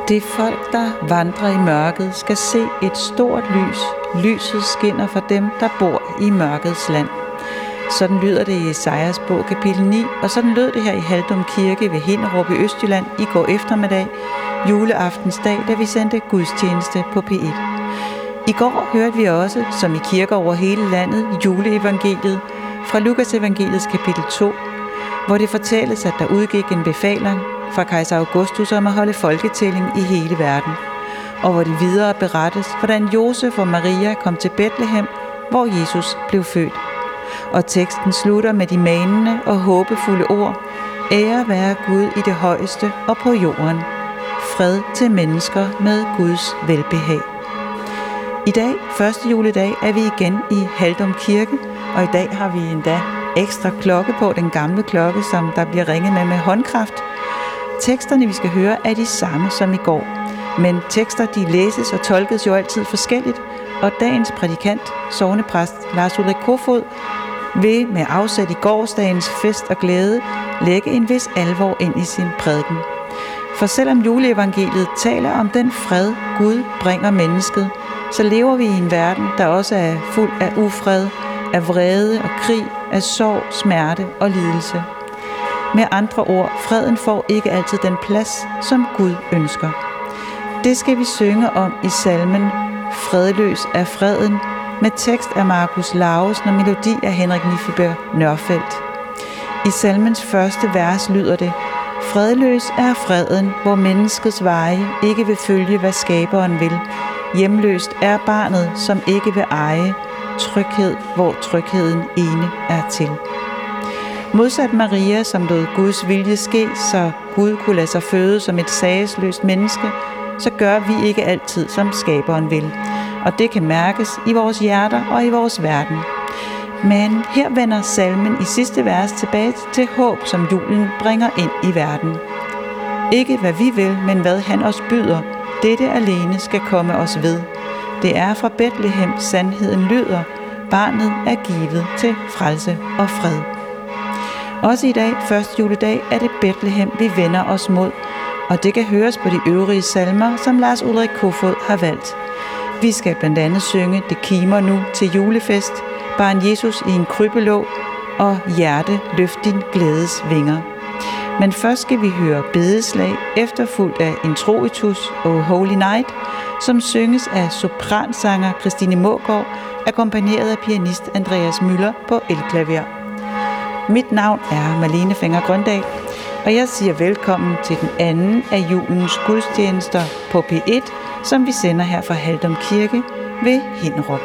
Det folk, der vandrer i mørket, skal se et stort lys. Lyset skinner for dem, der bor i mørkets land. Sådan lyder det i Esajas bog kapitel 9, og sådan lød det her i Haldum Kirke ved Hinnerup i Østjylland i går eftermiddag, juleaftensdag, da vi sendte gudstjeneste på P1. I går hørte vi også, som i kirker over hele landet, juleevangeliet fra Lukas evangeliets kapitel 2, hvor det fortælles, at der udgik en befaling fra kejser Augustus om at holde folketælling i hele verden, og hvor det videre berettes, hvordan Josef og Maria kom til Betlehem, hvor Jesus blev født. Og teksten slutter med de manende og håbefulde ord: Ære være Gud i det højeste og på jorden. Fred til mennesker med Guds velbehag. I dag, første juledag, er vi igen i Haldum Kirke, og i dag har vi endda ekstra klokke på, den gamle klokke, som der bliver ringet med håndkraft. Teksterne, vi skal høre, er de samme som i går, men tekster, de læses og tolkes jo altid forskelligt, og dagens prædikant, sognepræst Lars Ulrik Kofod, vil med afsæt i gårsdagens fest og glæde lægge en vis alvor ind i sin prædiken. For selvom juleevangeliet taler om den fred, Gud bringer mennesket, så lever vi i en verden, der også er fuld af ufred, af vrede og krig, af sorg, smerte og lidelse. Med andre ord, freden får ikke altid den plads, som Gud ønsker. Det skal vi synge om i salmen Fredløs er freden, med tekst af Markus Lauesen og melodi af Henrik Niffelberg Nørfeldt. I salmens første vers lyder det: Fredløs er freden, hvor menneskets veje ikke vil følge, hvad skaberen vil. Hjemløst er barnet, som ikke vil eje tryghed, hvor trygheden ene er til. Modsat Maria, som lod Guds vilje ske, så Gud kunne lade sig føde som et sagesløst menneske, så gør vi ikke altid, som skaberen vil. Og det kan mærkes i vores hjerter og i vores verden. Men her vender salmen i sidste vers tilbage til håb, som julen bringer ind i verden. Ikke hvad vi vil, men hvad han os byder, dette alene skal komme os ved. Det er fra Betlehem sandheden lyder, barnet er givet til frelse og fred. Også i dag, første juledag, er det Betlehem, vi vender os mod, og det kan høres på de øvrige salmer, som Lars Ulrik Kofod har valgt. Vi skal blandt andet synge Det kimer nu til julefest, Barn Jesus i en krybelåg og Hjerte løft din glædes vinger. Men først skal vi høre bedeslag, efterfulgt af Introitus og Holy Night, som synges af sopransanger Christine Mågaard, akkompagneret af pianist Andreas Müller på elklaver. Mit navn er Malene Fenger Grøndal, og jeg siger velkommen til den anden af julens gudstjenester på P1, som vi sender her fra Haldum Kirke ved Hinnerup.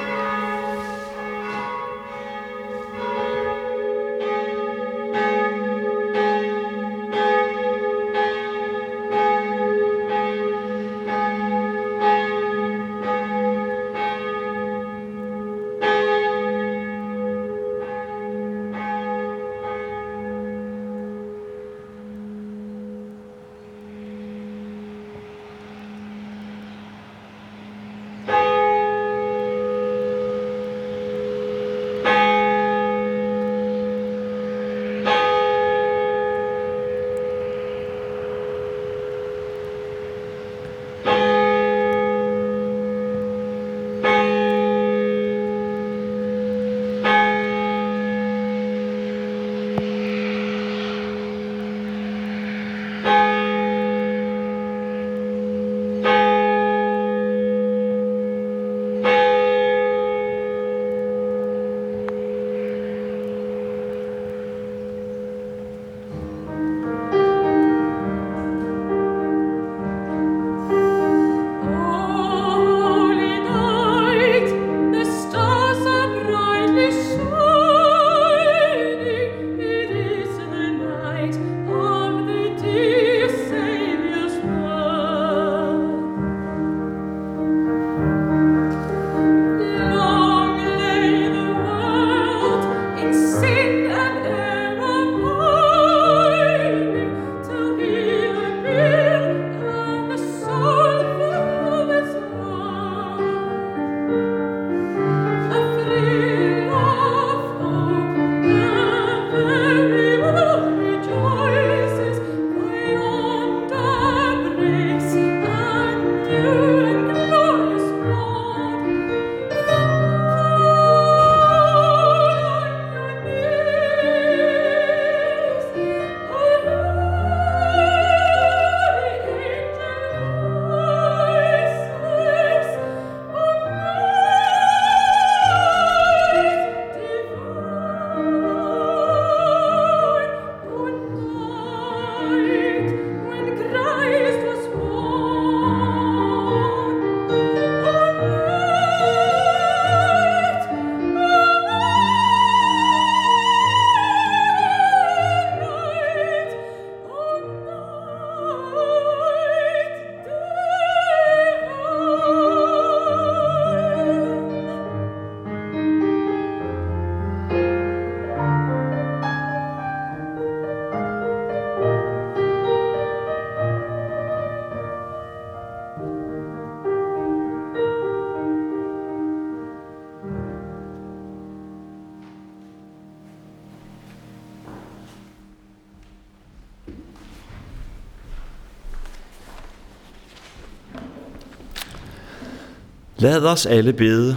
Lad os alle bede.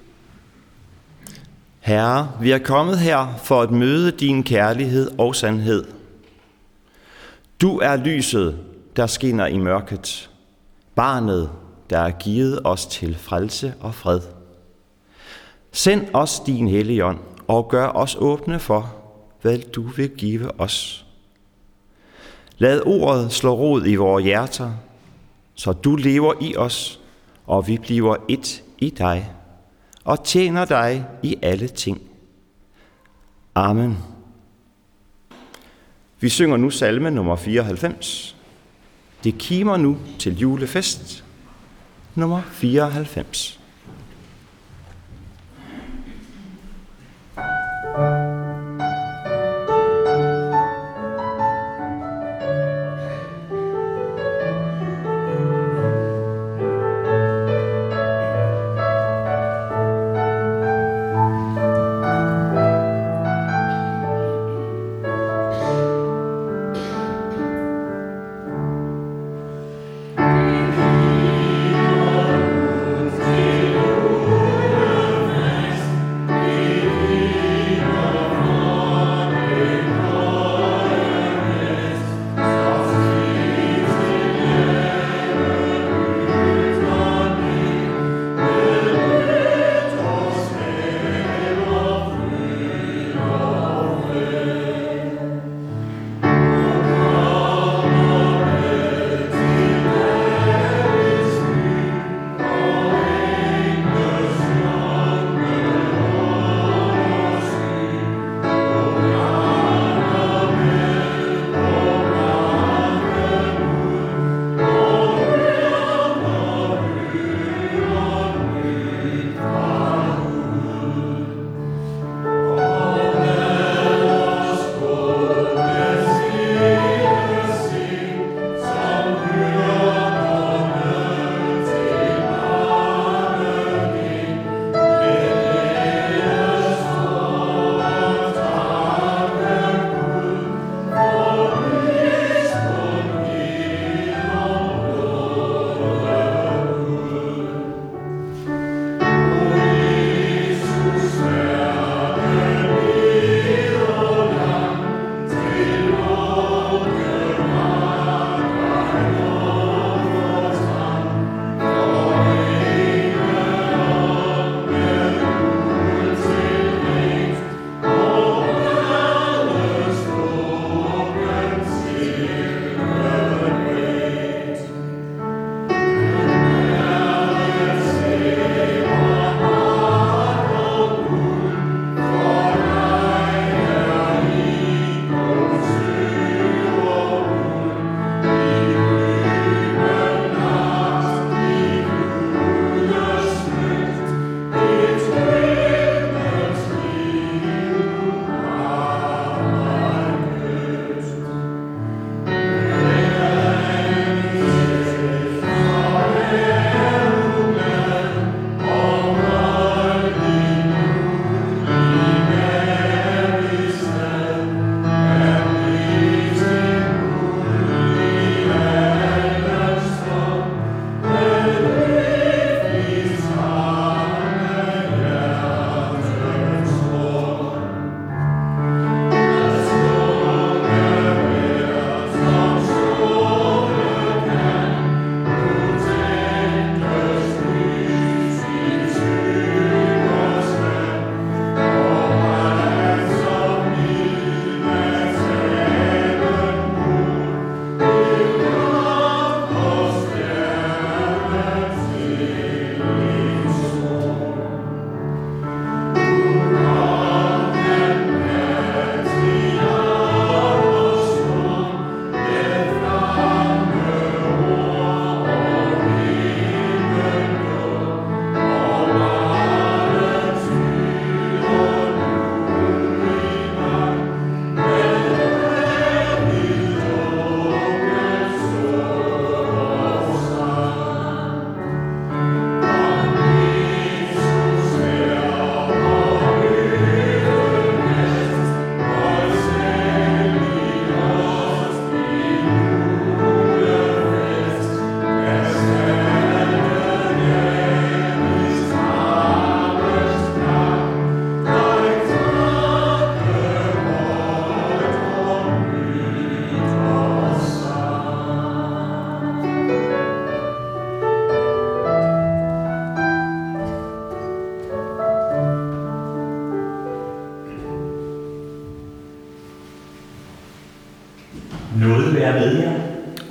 Herre, vi er kommet her for at møde din kærlighed og sandhed. Du er lyset, der skinner i mørket. Barnet, der er givet os til frelse og fred. Send os din Helligånd og gør os åbne for, hvad du vil give os. Lad ordet slå rod i vores hjerter, så du lever i os, og vi bliver et i dig, og tjener dig i alle ting. Amen. Vi synger nu salme nummer 94. Det kimer nu til julefest. Nummer 94. Amen.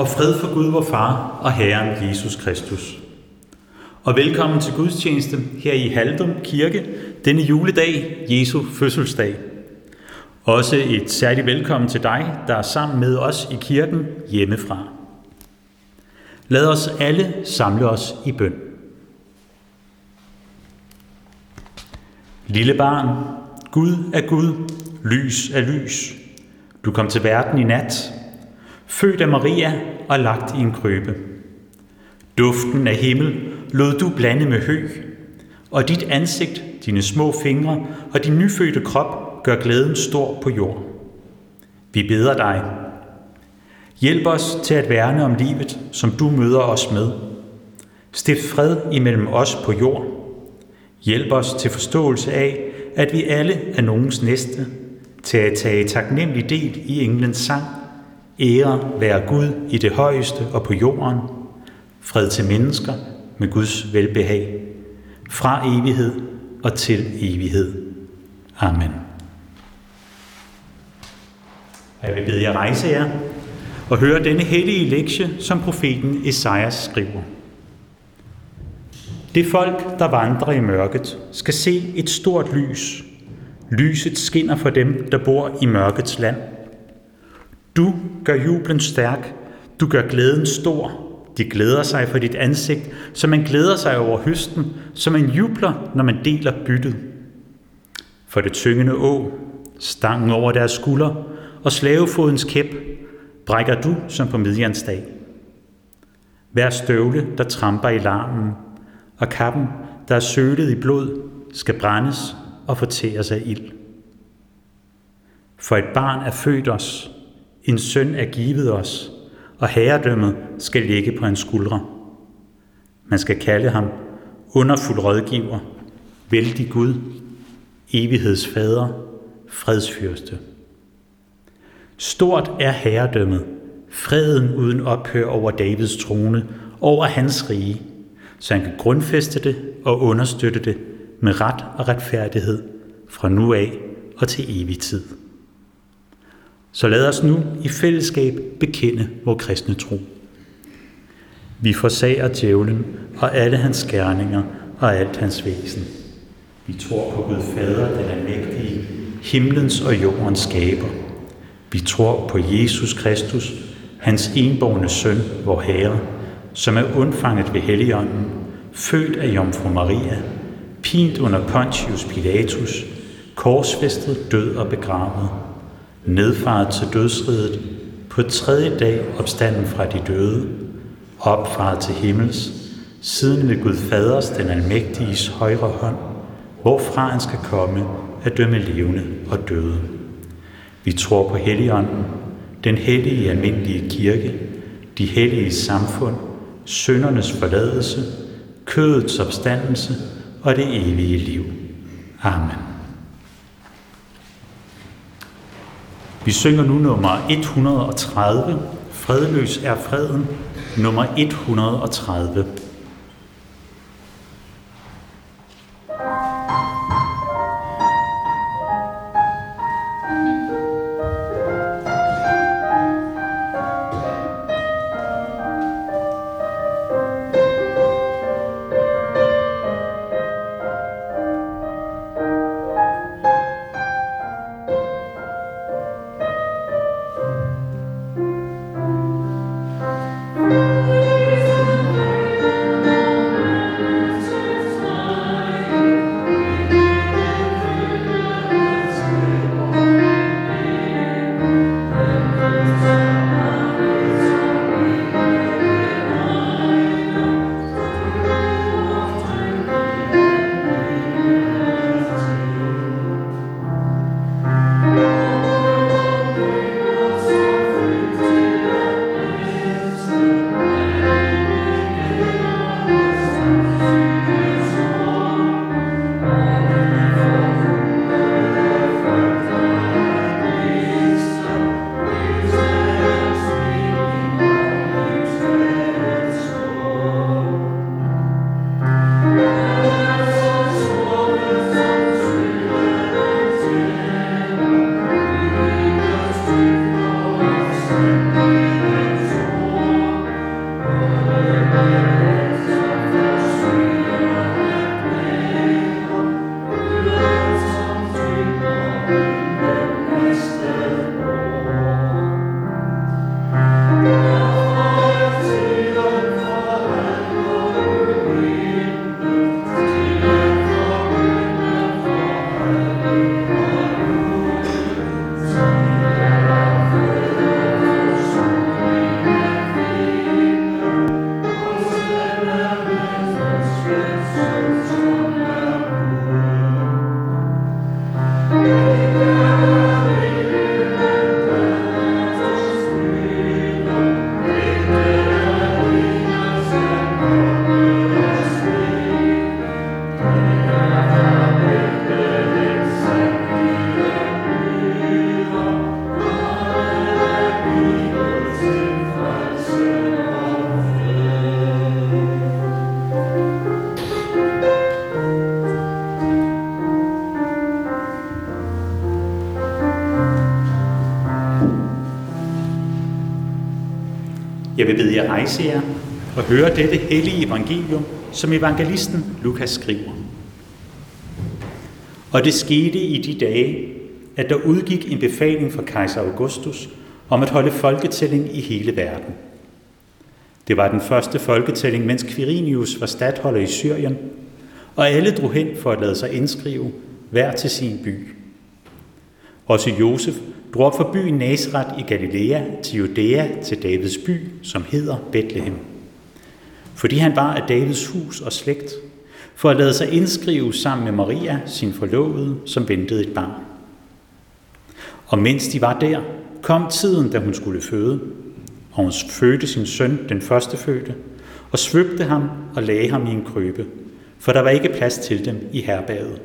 og fred for Gud vor Far og Herren Jesus Kristus. Og velkommen til gudstjeneste her i Haldum Kirke, denne juledag, Jesu fødselsdag. Også et særligt velkommen til dig, der er sammen med os i kirken hjemmefra. Lad os alle samle os i bøn. Lille barn, Gud er Gud, lys er lys. Du kom til verden i nat, født af Maria og lagt i en krøbe. Duften af himmel lod du blande med hø, og dit ansigt, dine små fingre og din nyfødte krop gør glæden stor på jord. Vi beder dig. Hjælp os til at værne om livet, som du møder os med. Stift fred imellem os på jord. Hjælp os til forståelse af, at vi alle er nogens næste, til at tage taknemmelig del i englens sang. Ære være Gud i det højeste og på jorden. Fred til mennesker med Guds velbehag. Fra evighed og til evighed. Amen. Jeg vil bede jer rejse jer og høre denne hellige lektie, som profeten Esajas skriver. Det folk, der vandrer i mørket, skal se et stort lys. Lyset skinner for dem, der bor i mørkets land. Du gør jublen stærk, du gør glæden stor. De glæder sig for dit ansigt, som man glæder sig over høsten, som man jubler, når man deler byttet. For det tyngende å, stangen over deres skulder og slavefodens kæp, brækker du som på Midjans dag. Hver støvle, der tramper i larmen, og kappen, der er sølet i blod, skal brændes og fortæres af ild. For et barn er født os, en søn er givet os, og herredømmet skal ligge på hans skuldre. Man skal kalde ham underfuld rådgiver, vældig Gud, evighedsfader, fredsfyrste. Stort er herredømmet, freden uden ophør over Davids trone, over hans rige, så han kan grundfæste det og understøtte det med ret og retfærdighed fra nu af og til evig tid. Så lad os nu i fællesskab bekende vor kristne tro. Vi forsager djævlen og alle hans gerninger og alt hans væsen. Vi tror på Gud Fader, den almægtige, himlens og jordens skaber. Vi tror på Jesus Kristus, hans enbårne søn, vor Herre, som er undfanget ved Helligånden, født af Jomfru Maria, pint under Pontius Pilatus, korsfæstet, død og begravet, nedfaret til dødsriget, på 3. dag opstanden fra de døde, opfaret til himmels, siden ved Gud Faders, den almægtiges højre hånd, hvorfra han skal komme at dømme levende og døde. Vi tror på Helligånden, den hellige almindelige kirke, de hellige samfund, syndernes forladelse, kødets opstandelse og det evige liv. Amen. Vi synger nu nummer 130. Fredløs er freden, nummer 130. Jeg vil bede jer rejse jer og høre dette hellige evangelium, som evangelisten Lukas skriver. Og det skete i de dage, at der udgik en befaling fra kejser Augustus om at holde folketælling i hele verden. Det var den første folketælling, mens Quirinius var statholder i Syrien, og alle drog hen for at lade sig indskrive, hver til sin by. Også Josef drog op fra byen Nazaret i Galilea til Judæa til Davids by, som hedder Betlehem. Fordi han var af Davids hus og slægt, for at lade sig indskrive sammen med Maria, sin forlovede, som ventede et barn. Og mens de var der, kom tiden, da hun skulle føde, og hun fødte sin søn, den førstefødte, og svøbte ham og lagde ham i en krybbe, for der var ikke plads til dem i herberget.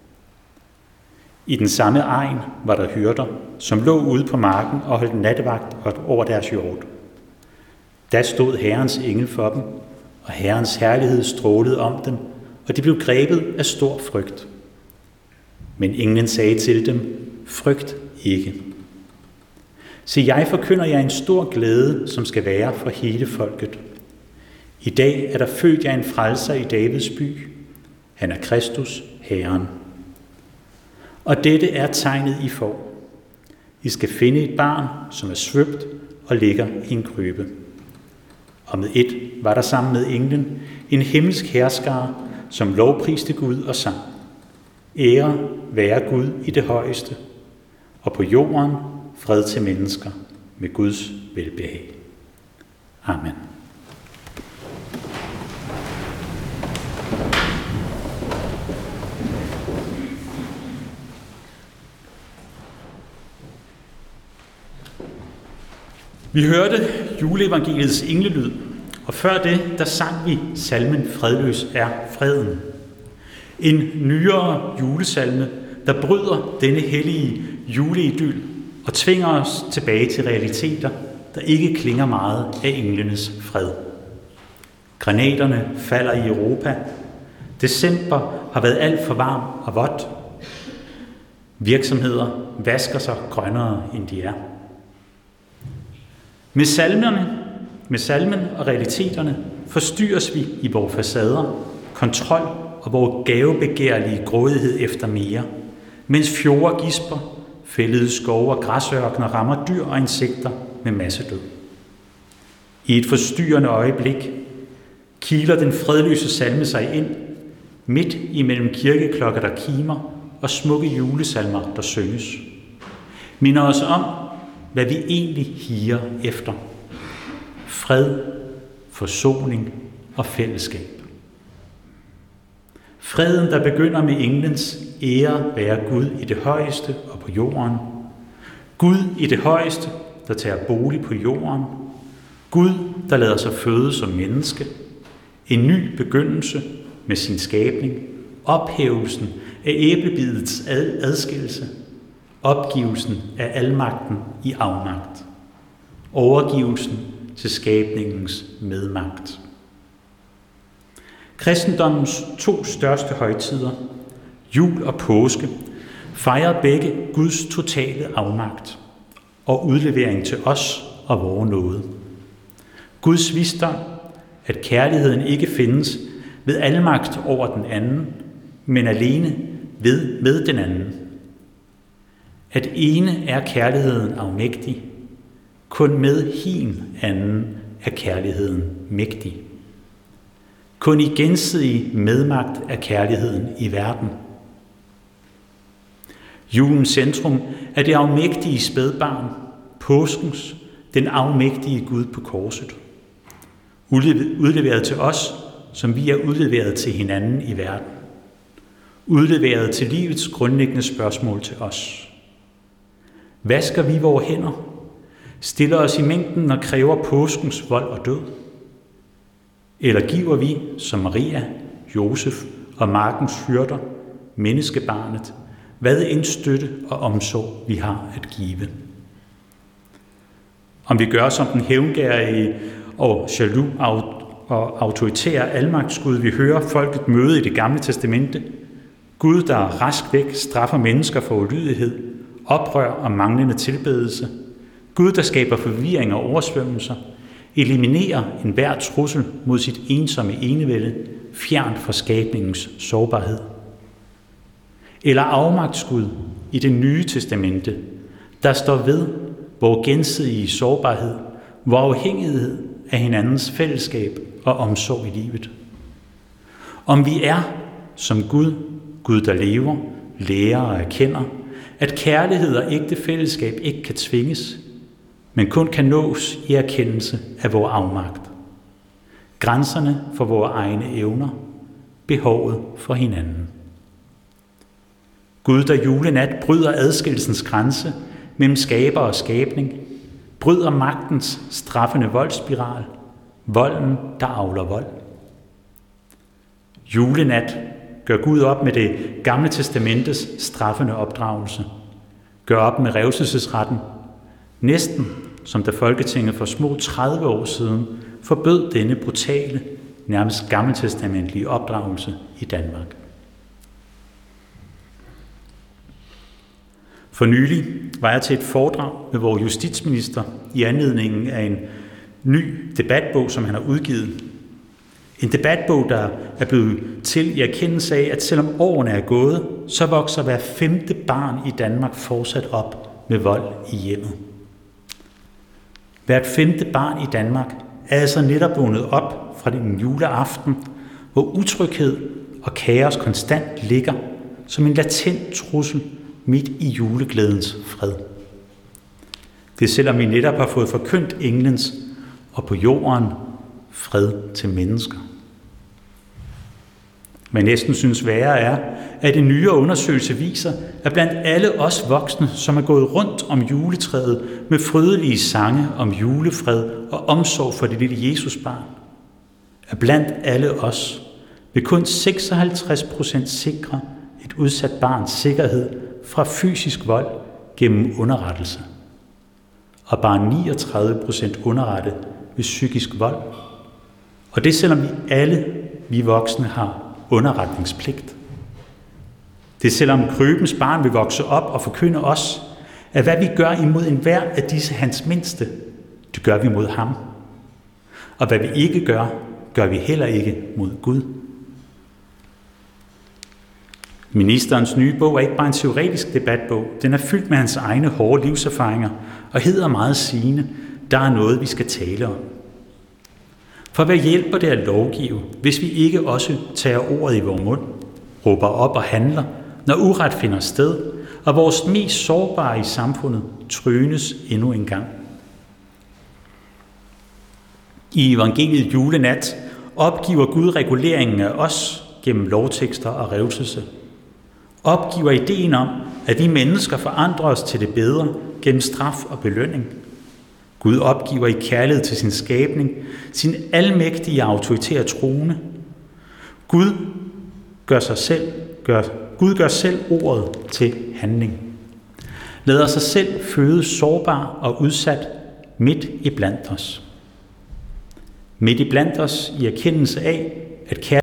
I den samme egen var der hyrder, som lå ude på marken og holdt nattevagt over deres hjord. Da stod Herrens engel for dem, og Herrens herlighed strålede om dem, og de blev grebet af stor frygt. Men englen sagde til dem, frygt ikke. Se, jeg forkynder jer en stor glæde, som skal være for hele folket. I dag er der født jer en frelser i Davids by. Han er Kristus, Herren. Og dette er tegnet, I får. I skal finde et barn, som er svøbt og ligger i en krybbe. Og med et var der sammen med englen en himmelsk herskare, som lovpriste Gud og sang. Ære være Gud i det højeste, og på jorden fred til mennesker med Guds velbehag. Amen. Vi hørte juleevangeliets englelyd, og før det, der sang vi salmen Fredløs er freden. En nyere julesalme, der bryder denne hellige juleidyl og tvinger os tilbage til realiteter, der ikke klinger meget af englenes fred. Granaterne falder i Europa. December har været alt for varm og vådt. Virksomheder vasker sig grønnere, end de er. Med salmen og realiteterne forstyrres vi i vores facader, kontrol og vores gavebegærlige grådighed efter mere, mens fjorde gisper, fældede skove og græsørkener rammer dyr og insekter med massedød. I et forstyrrende øjeblik kiler den fredløse salme sig ind, midt imellem kirkeklokker, der kimer, og smukke julesalmer, der synges. Minder os om, hvad vi egentlig higer efter. Fred, forsoning og fællesskab. Freden, der begynder med englens ære være Gud i det højeste og på jorden. Gud i det højeste, der tager bolig på jorden. Gud, der lader sig føde som menneske. En ny begyndelse med sin skabning. Ophævelsen af æblebidets adskillelse. Opgivelsen af almagten i afmagt. Overgivelsen til skabningens medmagt. Kristendommens to største højtider, jul og påske, fejrer begge Guds totale afmagt og udlevering til os og vor nåde. Guds visdom, at kærligheden ikke findes ved almagt over den anden, men alene med den anden. At ene er kærligheden afmægtig, kun med hin anden er kærligheden mægtig. Kun i gensidig medmagt er kærligheden i verden. Julens centrum er det afmægtige spædbarn, påskens, den afmægtige Gud på korset. Udleveret til os, som vi er udleveret til hinanden i verden. Udleveret til livets grundlæggende spørgsmål til os. Vasker vi vores hænder? Stiller os i mængden og kræver påskens vold og død? Eller giver vi, som Maria, Josef og markens hyrder, menneskebarnet, hvad en støtte og omsorg vi har at give? Om vi gør som den hævngærige og jaloux og autoritære almagtsgud, vi hører folket møde i det gamle testamente, Gud, der rask væk straffer mennesker for ulydighed, oprør og manglende tilbedelse, Gud, der skaber forvirring og oversvømmelser, eliminerer enhver trussel mod sit ensomme enevælde, fjernt fra skabningens sårbarhed. Eller afmagtsgud i det nye testamente, der står ved vor gensidige sårbarhed, vor afhængighed af hinandens fællesskab og omsorg i livet. Om vi er som Gud, Gud der lever, lærer og erkender, at kærlighed og ægte fællesskab ikke kan tvinges, men kun kan nås i erkendelse af vor afmagt. Grænserne for vores egne evner, behovet for hinanden. Gud, der julenat bryder adskillelsens grænse mellem skaber og skabning, bryder magtens straffende voldsspiral, volden, der avler vold. Julenat gør Gud op med det gamle testamentes straffende opdragelse. Gør op med revselsesretten, næsten som da Folketinget for små 30 år siden forbød denne brutale, nærmest gammeltestamentlige opdragelse i Danmark. For nylig var jeg til et foredrag med vores justitsminister i anledningen af en ny debatbog, som han har udgivet. En debatbog, der er blevet til i erkendelse af, at selvom årene er gået, så vokser hver 5. barn i Danmark fortsat op med vold i hjemmet. Hvert 5. barn i Danmark er altså netop vågnet op fra den juleaften, hvor utryghed og kaos konstant ligger som en latent trussel midt i juleglædens fred. Det er selvom vi netop har fået forkyndt englens og på jorden fred til mennesker. Men næsten synes værre er, at en nyere undersøgelse viser, at blandt alle os voksne, som er gået rundt om juletræet med frydelige sange om julefred og omsorg for det lille Jesusbarn, er blandt alle os vil kun 56% sikre et udsat barns sikkerhed fra fysisk vold gennem underrettelse, og bare 39% underrette ved psykisk vold. Og det selvom vi voksne har underretningspligt. Det er selvom krybens barn vil vokse op og forkynde os, at hvad vi gør imod enhver af disse hans mindste, det gør vi mod ham. Og hvad vi ikke gør, gør vi heller ikke mod Gud. Ministerens nye bog er ikke bare en teoretisk debatbog. Den er fyldt med hans egne hårde livserfaringer og hedder meget sigende, der er noget, vi skal tale om. For hvad hjælper det at lovgive, hvis vi ikke også tager ordet i vores mund, råber op og handler, når uret finder sted, og vores mest sårbare i samfundet trynes endnu en gang? I evangeliet julenat opgiver Gud reguleringen af os gennem lovtekster og revselse. Opgiver ideen om, at vi mennesker forandrer os til det bedre gennem straf og belønning. Gud opgiver i kærlighed til sin skabning, sin almægtige autoritære trone. Gud gør selv ordet til handling. Lader sig selv føde sårbar og udsat midt i blandt os. Midt i blandt os i erkendelse af, at kærlighed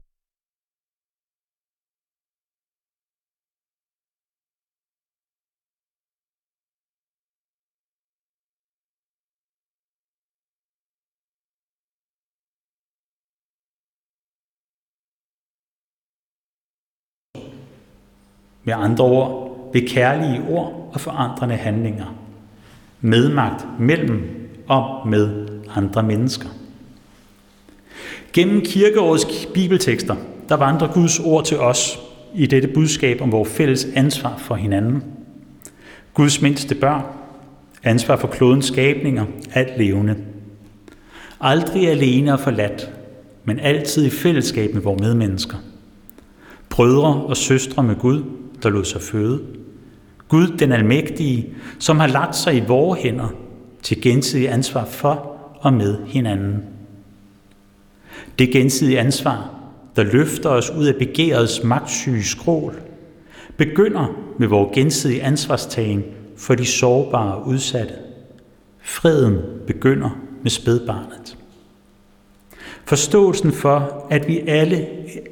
med andre ord ved kærlige ord og forandrende handlinger. Medmagt mellem og med andre mennesker. Gennem kirkeårets bibeltekster, der vandrer Guds ord til os i dette budskab om vores fælles ansvar for hinanden. Guds mindste børn, ansvar for klodens skabninger, alt levende. Aldrig alene og forladt, men altid i fællesskab med vores medmennesker. Brødre og søstre med Gud, der lod sig føde. Gud den almægtige, som har lagt sig i vore hænder til gensidig ansvar for og med hinanden. Det gensidige ansvar, der løfter os ud af begærets magtsyge skrål, begynder med vores gensidige ansvarstagen for de sårbare og udsatte. Freden begynder med spædbarnet. Forståelsen for, at vi alle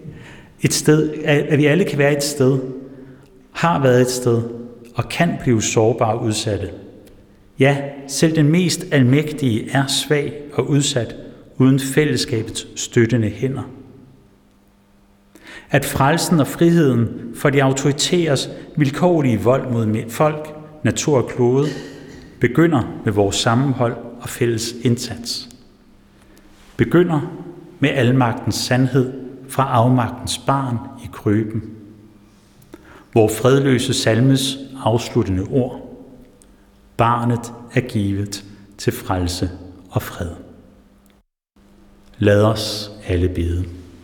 kan være et sted, har været et sted og kan blive sårbare og udsatte. Ja, selv den mest almægtige er svag og udsat uden fællesskabets støttende hænder. At frelsen og friheden for de autoritæres vilkårlige vold mod folk, natur og klode begynder med vores sammenhold og fælles indsats. Begynder med almagtens sandhed fra afmagtens barn i krøben. Hvor fredløse salmes afsluttende ord. Barnet er givet til frelse og fred. Lad os alle bede.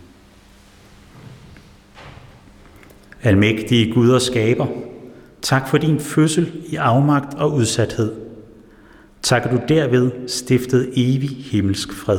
Almægtige Gud og skaber, tak for din fødsel i afmagt og udsathed. Tak, at du derved stiftede evig himmelsk fred.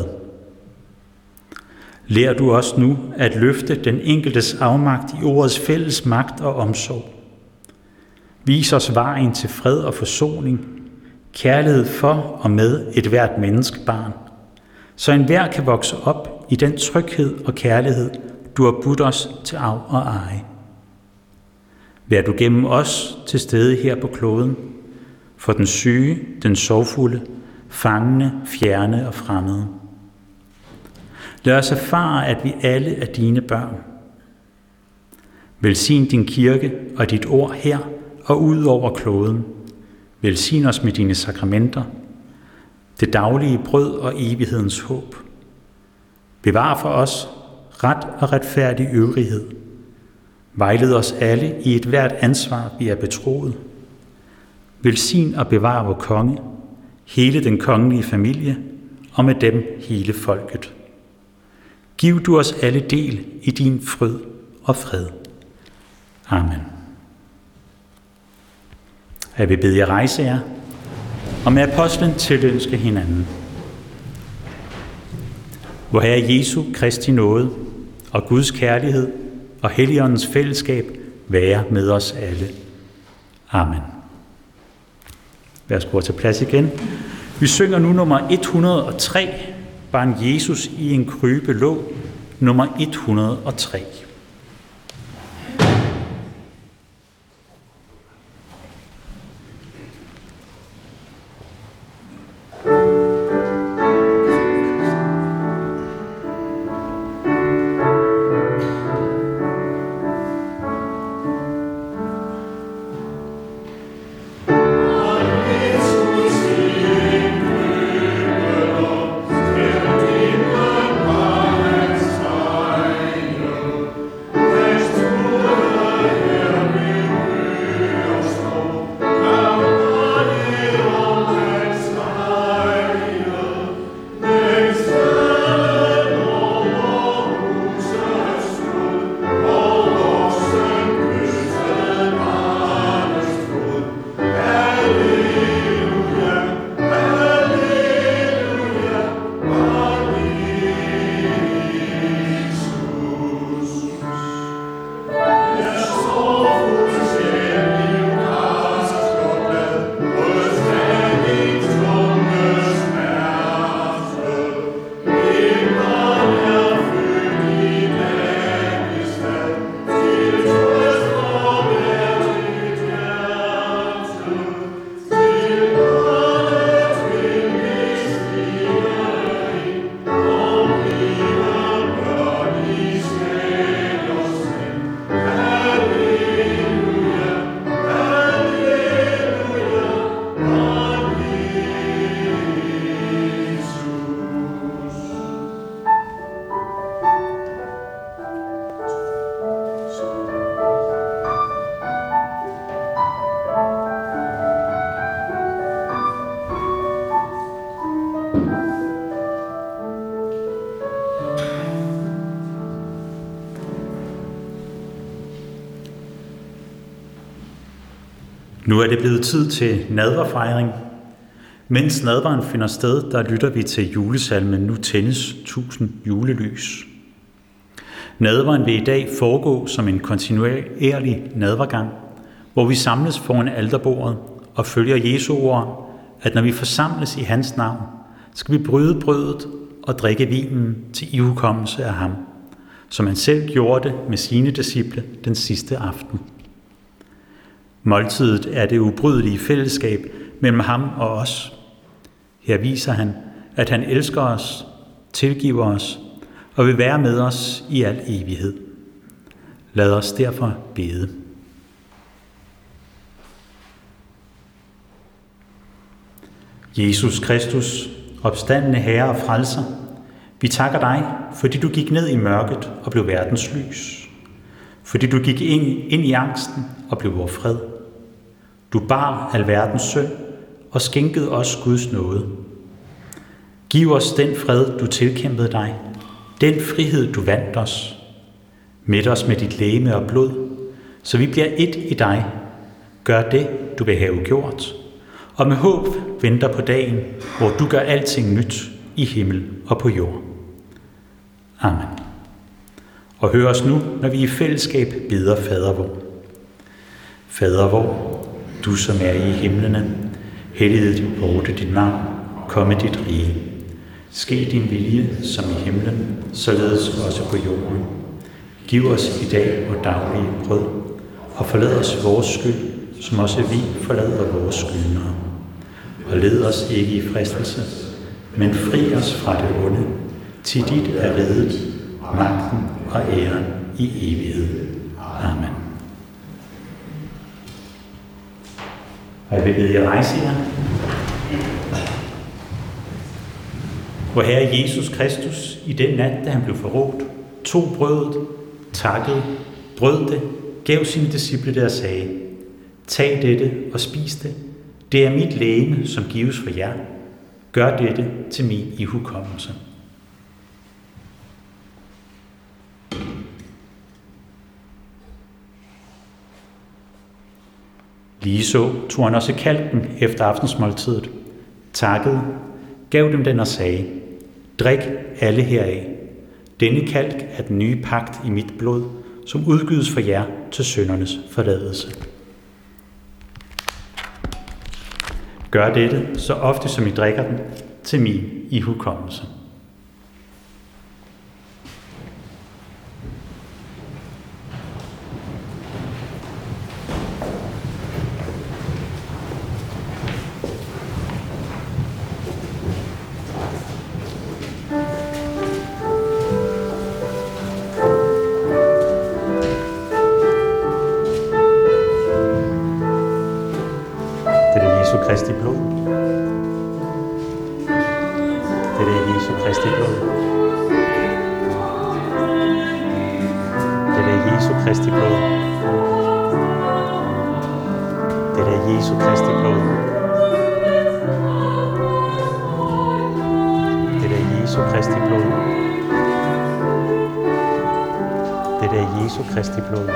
Lær du os nu at løfte den enkeltes afmagt i ordets fælles magt og omsorg. Vis os vejen til fred og forsoning, kærlighed for og med et hvert menneskebarn, så enhver kan vokse op i den tryghed og kærlighed, du har budt os til arv og eje. Vær du gennem os til stede her på kloden, for den syge, den sorgfulde, fangende, fjerne og fremmede. Lad os erfare, at vi alle er dine børn. Velsign din kirke og dit ord her og ud over kloden. Velsign os med dine sakramenter, det daglige brød og evighedens håb. Bevar for os ret og retfærdig øvrighed. Vejled os alle i et hvert ansvar, vi er betroet. Velsign og bevar vor konge, hele den kongelige familie, og med dem hele folket. Giv du os alle del i din fryd og fred. Amen. Jeg vil bede jer rejse jer, og med apostlen tilønske hinanden. Vor Herre Jesu Kristi nåde og Guds kærlighed og Helligåndens fællesskab være med os alle. Amen. Værsgo til plads igen. Vi synger nu nummer 103, Barn Jesus i en krybe lå, nummer 103. Nu er det blevet tid til nadverfejring. Mens nadveren finder sted, der lytter vi til julesalmen Nu tændes 1000 julelys. Nadveren vil i dag foregå som en kontinuerlig nadvergang, hvor vi samles foran alterbordet og følger Jesu ord, at når vi forsamles i hans navn, skal vi bryde brødet og drikke vinen til ihukommelse af ham, som han selv gjorde det med sine disciple den sidste aften. Måltidet er det ubrydelige fællesskab mellem ham og os. Her viser han, at han elsker os, tilgiver os og vil være med os i al evighed. Lad os derfor bede. Jesus Kristus, opstandne Herre og Frelser, vi takker dig, fordi du gik ned i mørket og blev verdens lys. Fordi du gik ind i angsten og blev vor fred. Du bar alverdens synd og skænkede os Guds nåde. Giv os den fred, du tilkæmpede dig, den frihed, du vandt os. Mæt os med dit legeme og blod, så vi bliver ét i dig. Gør det, du vil have gjort, og med håb venter på dagen, hvor du gør alting nyt i himmel og på jord. Amen. Og hør os nu, når vi i fællesskab beder Fader vor. Fader vor, du som er i himlene, helliget vorte dit navn, komme dit rige. Ske din vilje som i himlen, således også på jorden. Giv os i dag vores daglige brød, og forlad os vores skyld, som også vi forlader vores skyldnere. Og led os ikke i fristelse, men fri os fra det onde. Til dit er riget, magten og æren i evighed. Amen. Og jeg vil bede jer rejse jer. Hvor Herre Jesus Kristus i den nat, da han blev forrådt, tog brødet, takkede, brød det, gav sine disciple det og sagde: Tag dette og spis det. Det er mit legeme, som gives for jer. Gør dette til min ihukommelse. Ligeså tog han også kalken efter aftensmåltidet, takkede, gav dem den og sagde: Drik alle heraf. Denne kalk er den nye pagt i mit blod, som udgydes for jer til syndernes forladelse. Gør dette, så ofte som I drikker den, til min ihukommelse. Jesu Kristi blod. Det er Jesu Kristi blod. Det er Jesu Kristi blod. Det er Jesu Kristi blod. Det er Jesu Kristi blod. Det er Jesu Kristi blod.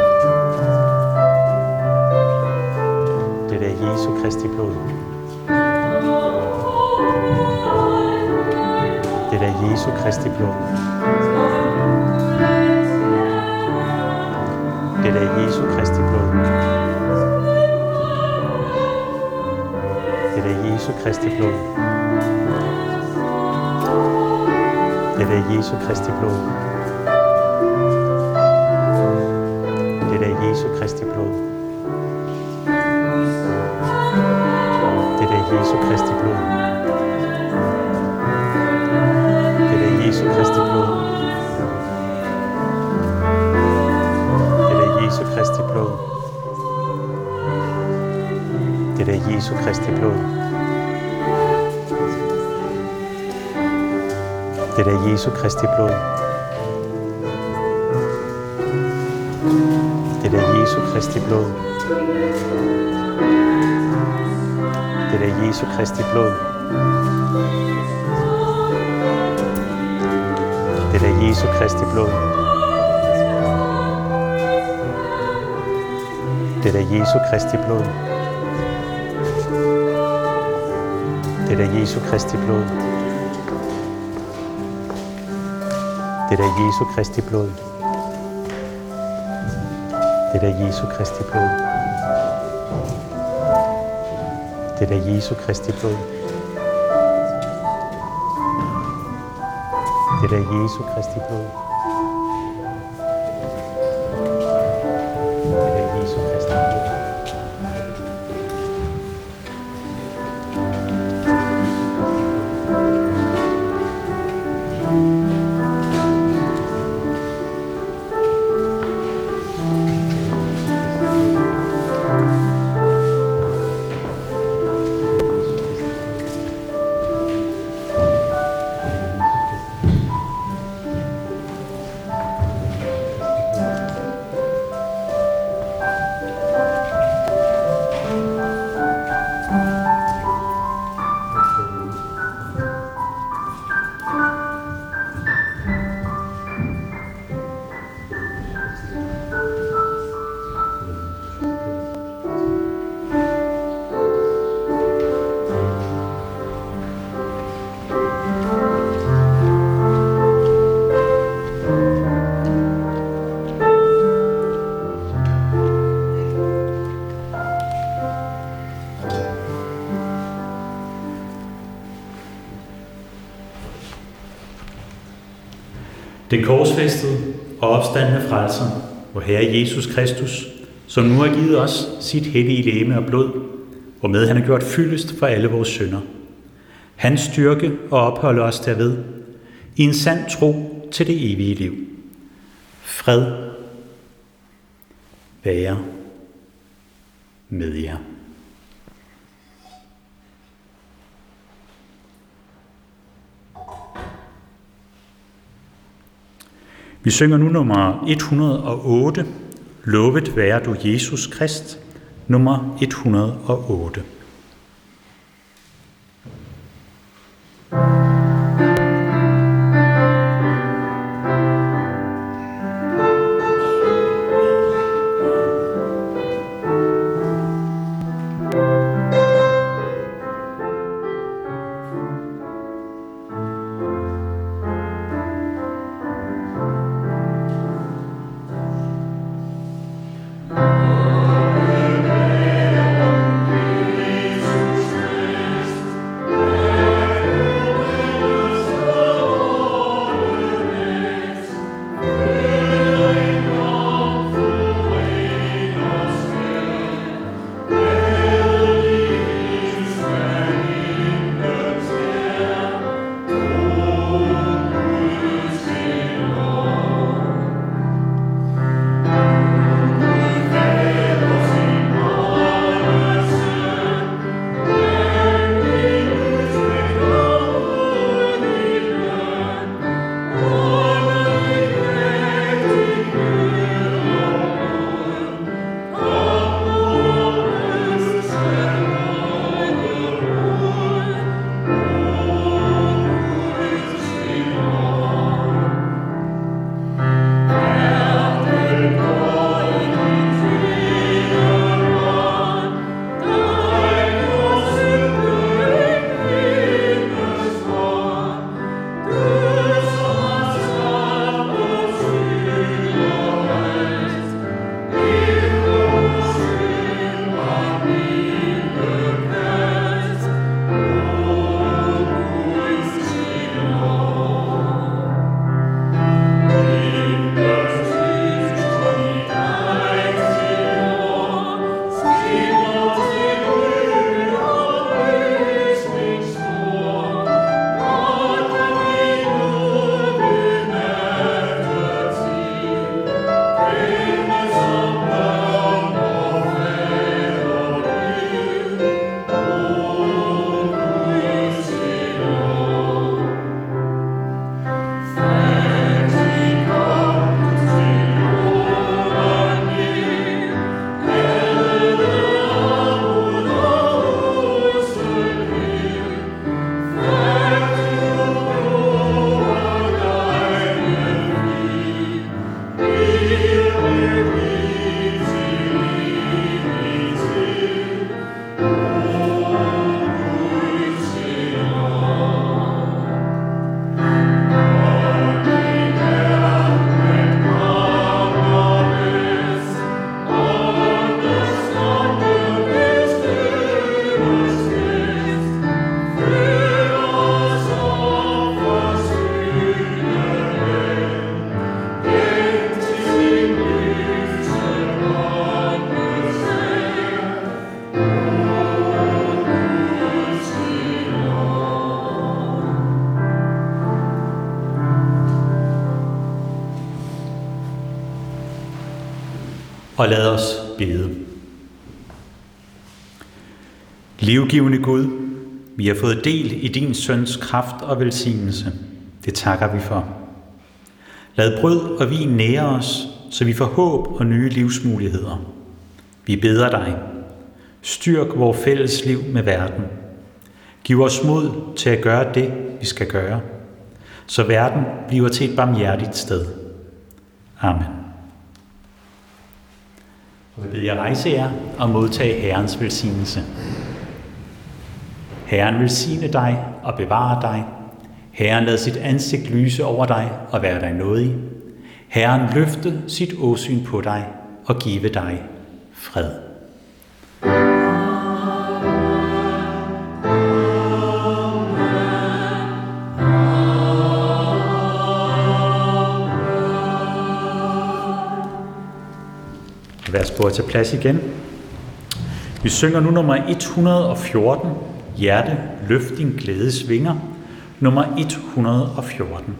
Det er Jesu Kristi blod. Det er Jesu Kristi blod. Det er Jesu Kristi blod. Det er Jesu Kristi blod. Det er Jesu Kristi blod. Det er Jesu Kristi blod. Jesu Kristi blod. Det er Jesu Kristi blod. Det er Jesu Kristi blod. Det er Jesu Kristi blod. Det er Jesu Kristi blod. Det er Jesu Kristi blod. Det er Jesu Kristi blod. Det er Jesu Kristi blod. Det er Jesu Kristi blod. Det er Jesu Kristi blod. Det er Jesu Kristi blod. Det er Jesu Kristi blod. Det er Jesu Kristi blod. Det er Jesu Kristi blod. Det er Jesu Kristi blod. Den korsfæstede og opstandne frelser, vor Herre Jesus Kristus, som nu har givet os sit hellige legeme og blod, hvormed han har gjort fyldest for alle vores synder. Hans styrke og opholder os derved i en sand tro til det evige liv. Fred være med jer. Vi synger nu nummer 108, Lovet være du Jesus Krist, nummer 108. Og lad os bede. Livgivende Gud, vi har fået del i din søns kraft og velsignelse. Det takker vi for. Lad brød og vin nære os, så vi får håb og nye livsmuligheder. Vi beder dig. Styrk vores fælles liv med verden. Giv os mod til at gøre det, vi skal gøre, så verden bliver til et barmhjertigt sted. Amen. Og vi beder jer rejse jer og modtage Herrens velsignelse. Herren velsigne dig og bevare dig. Herren lad sit ansigt lyse over dig og være dig nådig. Herren løfte sit åsyn på dig og give dig fred. kan være spurgt til plads igen. Vi synger nu nummer 114, Hjerte, løft din glædes vinger. Nummer 114.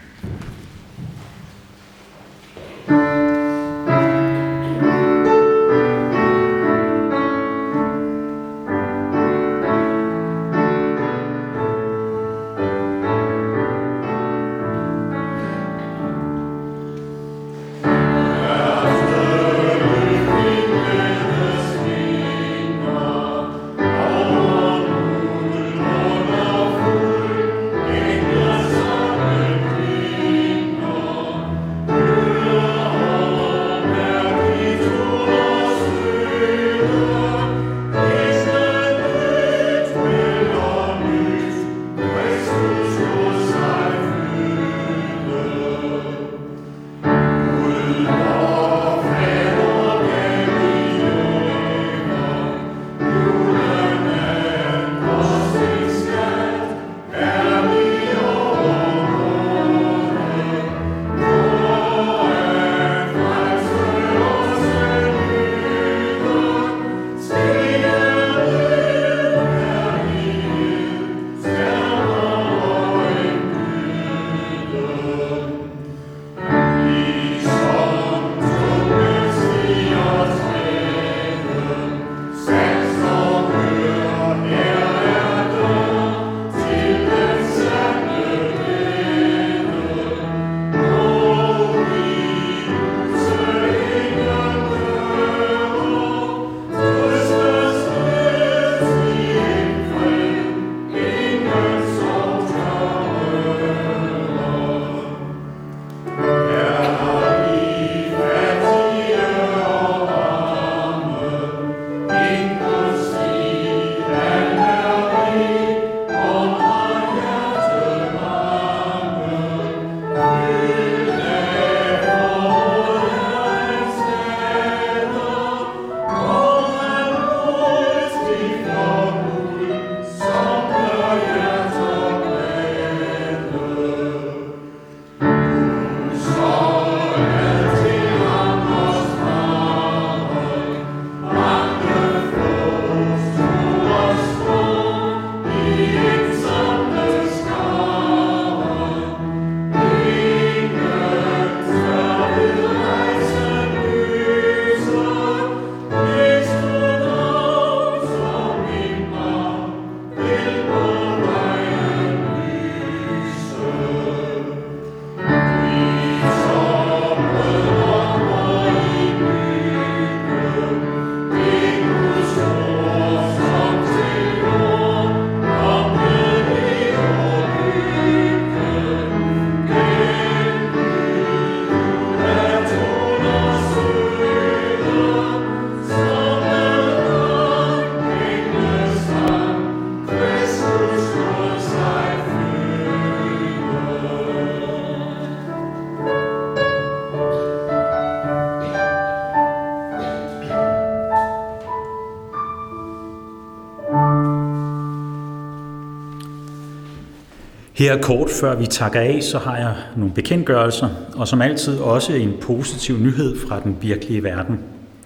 Her kort før vi takker af, så har jeg nogle bekendtgørelser, og som altid også en positiv nyhed fra den virkelige verden.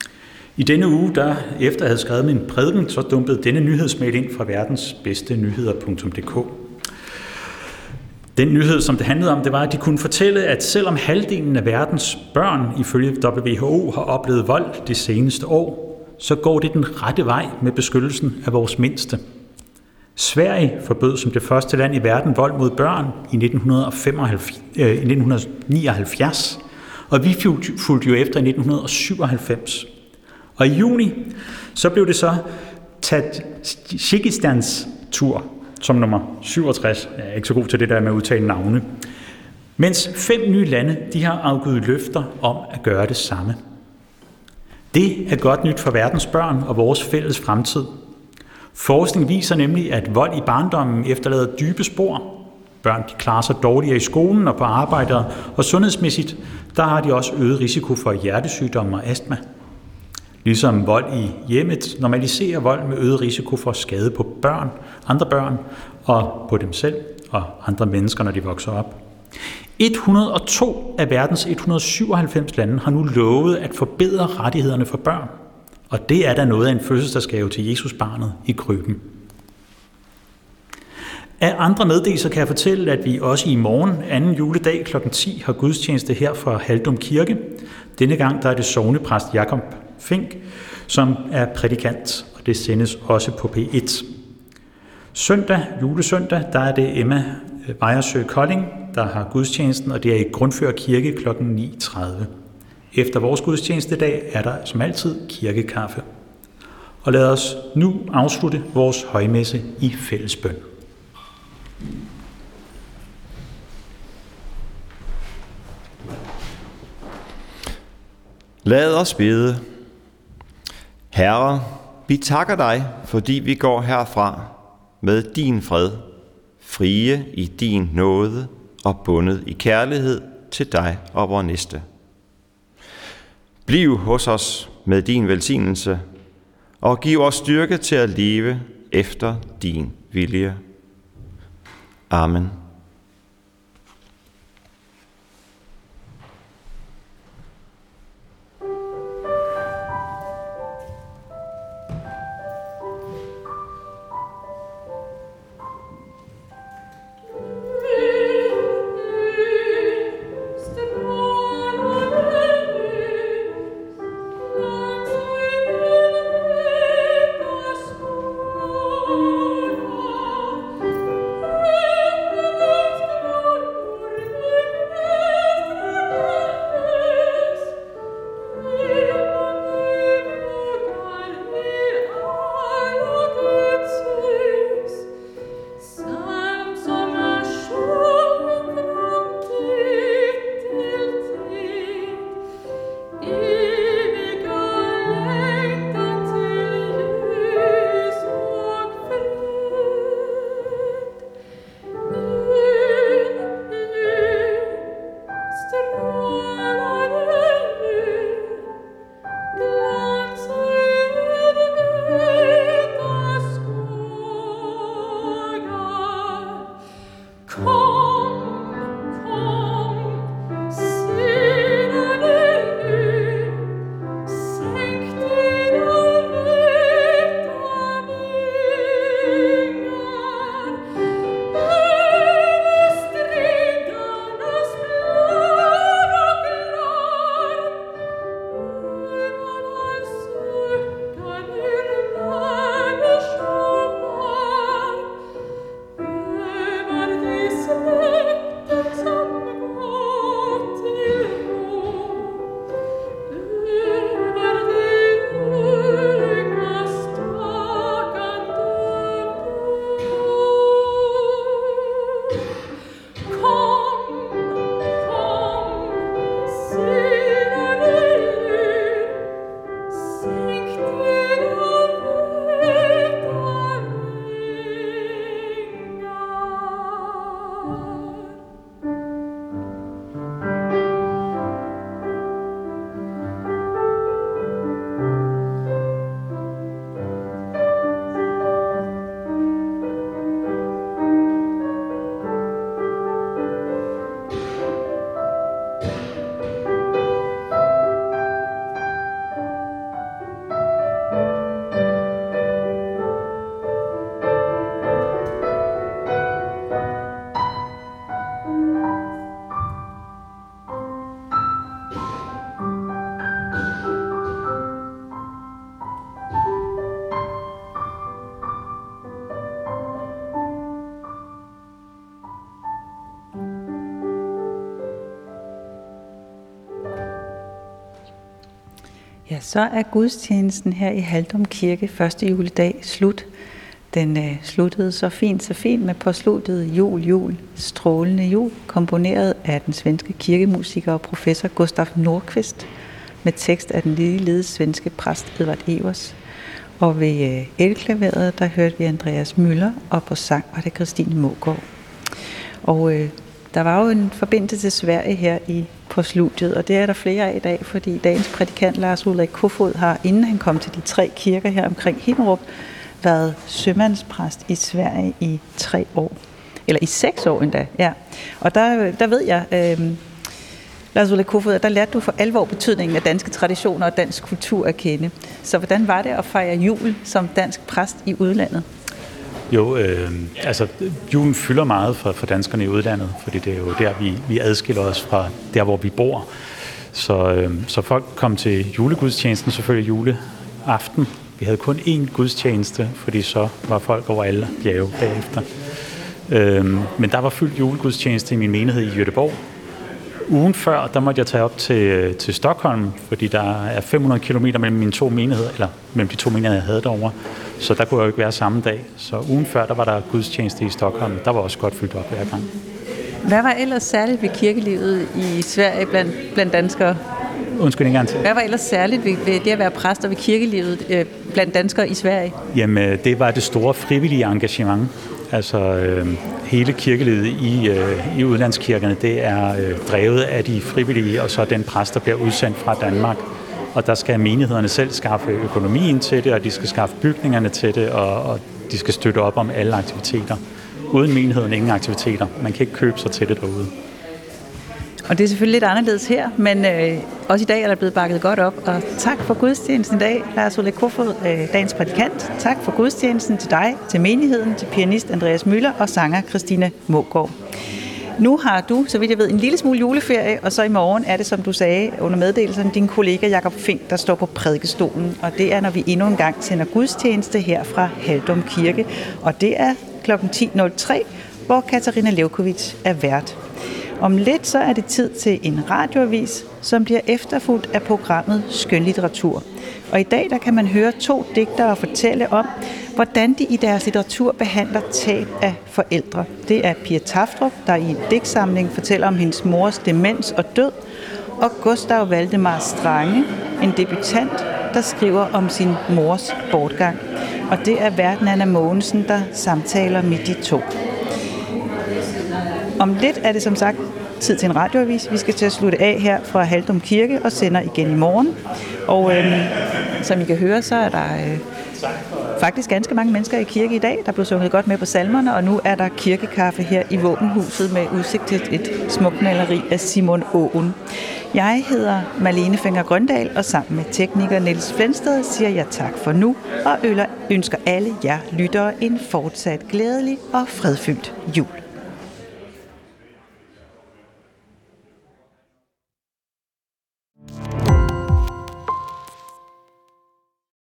I denne uge, der efter jeg havde skrevet min prædiken, så dumpede denne nyhedsmail ind fra verdensbedstenyheder.dk. Den nyhed, som det handlede om, det var, at de kunne fortælle, at selvom halvdelen af verdens børn ifølge WHO har oplevet vold det seneste år, så går det den rette vej med beskyttelsen af vores mindste. Sverige forbød som det første land i verden vold mod børn i 1979, og vi fulgte jo efter i 1997. Og i juni, så blev det så Tadsjikistans tur som nummer 67. Jeg er ikke så god til det der med at udtale navne. Mens 5 nye lande, de har afgivet løfter om at gøre det samme. Det er godt nyt for verdens børn og vores fælles fremtid. Forskning viser nemlig, at vold i barndommen efterlader dybe spor. Børn de klarer sig dårligere i skolen og på arbejdet, og sundhedsmæssigt, der har de også øget risiko for hjertesygdomme og astma. Ligesom vold i hjemmet normaliserer vold med øget risiko for skade på børn, andre børn og på dem selv og andre mennesker, når de vokser op. 102 af verdens 197 lande har nu lovet at forbedre rettighederne for børn. Og det er da noget af en fødselsdagsgave til Jesusbarnet i krybben. Af andre meddelelser kan jeg fortælle, at vi også i morgen, anden juledag kl. 10, har gudstjeneste her fra Haldum Kirke. Denne gang der er det sognepræst Jakob Fink, som er prædikant, og det sendes også på P1. Søndag, julesøndag, der er det Emma Mejersø Kolding, der har gudstjenesten, og det er i Grundfør Kirke kl. 9.30. Efter vores gudstjenestedag er der som altid kirkekaffe. Og lad os nu afslutte vores højmesse i fællesbøn. Lad os bede. Herre, vi takker dig, fordi vi går herfra med din fred, frie i din nåde og bundet i kærlighed til dig og vor næste. Bliv hos os med din velsignelse, og giv os styrke til at leve efter din vilje. Amen. Ja, så er gudstjenesten her i Haldum Kirke første juledag slut. Den sluttede så fint med påsluttet Jul, jul, strålende jul, komponeret af den svenske kirkemusiker og professor Gustav Nordqvist, med tekst af den ligeledes svenske præst Edvard Evers. Og ved elklaveret, der hørte vi Andreas Møller, og på sang var det Christine Mågaard. Og der var jo en forbindelse til Sverige her på studiet, og det er der flere af i dag, fordi dagens prædikant Lars Ulrik Kofod har, inden han kom til de 3 kirker her omkring Hinderup, været sømandspræst i Sverige i 3 år. eller i 6 år endda, ja. Og der ved jeg, Lars Ole Kofod, der lærte du for alvor betydningen af danske traditioner og dansk kultur at kende. Så hvordan var det at fejre jul som dansk præst i udlandet? Jo, julen fylder meget for danskerne i udlandet, fordi det er jo der, vi adskiller os fra der, hvor vi bor. Så folk kom til julegudstjenesten, selvfølgelig juleaften. Vi havde kun én gudstjeneste, fordi så var folk over alle bjerge bagefter. Men der var fyldt julegudstjeneste i min menighed i Göteborg. Ugen før, der måtte jeg tage op til Stockholm, fordi der er 500 kilometer mellem mine 2 menigheder, eller mellem de 2 menigheder, jeg havde derovre. Så der kunne jeg jo ikke være samme dag. Så ugen før, der var der gudstjeneste i Stockholm. Der var også godt fyldt op hver gang. Hvad var ellers særligt ved kirkelivet i Sverige blandt danskere? Undskyld en gang til. Hvad var ellers særligt ved det at være præst og ved kirkelivet blandt danskere i Sverige? Jamen, det var det store frivillige engagement. Altså hele kirkelivet i udlandskirkerne, det er drevet af de frivillige, og så den præst, der bliver udsendt fra Danmark. Og der skal menighederne selv skaffe økonomien til det, og de skal skaffe bygningerne til det, og de skal støtte op om alle aktiviteter. Uden menigheden ingen aktiviteter. Man kan ikke købe sig til det derude. Og det er selvfølgelig lidt anderledes her, men også i dag er der blevet bakket godt op. Og tak for gudstjenesten i dag, Lars Ole Kofod, dagens prædikant. Tak for gudstjenesten til dig, til menigheden, til pianist Andreas Müller og sanger Christine Mågaard. Nu har du, så vidt jeg ved, en lille smule juleferie, og så i morgen er det, som du sagde under meddelelsen, din kollega Jakob Fink, der står på prædikestolen. Og det er, når vi endnu en gang sender gudstjeneste her fra Haldum Kirke. Og det er kl. 10.03, hvor Katarina Levkovich er vært. Om lidt så er det tid til en radioavis, som bliver efterfulgt af programmet Skønlitteratur. Og i dag der kan man høre 2 digtere fortælle om, hvordan de i deres litteratur behandler tab af forældre. Det er Pia Tafdrup, der i en digtsamling fortæller om hendes mors demens og død, og Gustav Valdemar Strange, en debutant, der skriver om sin mors bortgang. Og det er værten Anna Mogensen, der samtaler med de 2. Om lidt er det som sagt tid til en radioavis. Vi skal til at slutte af her fra Haldum Kirke og sender igen i morgen. Og som I kan høre, så er der faktisk ganske mange mennesker i kirke i dag. Der blev sunget godt med på salmerne, og nu er der kirkekaffe her i Våbenhuset med udsigt til et smukt maleri af Simon Åen. Jeg hedder Marlene Fenger Grøndal, og sammen med tekniker Niels Flensted siger jeg tak for nu, og ønsker alle jer lyttere en fortsat glædelig og fredfyldt jul.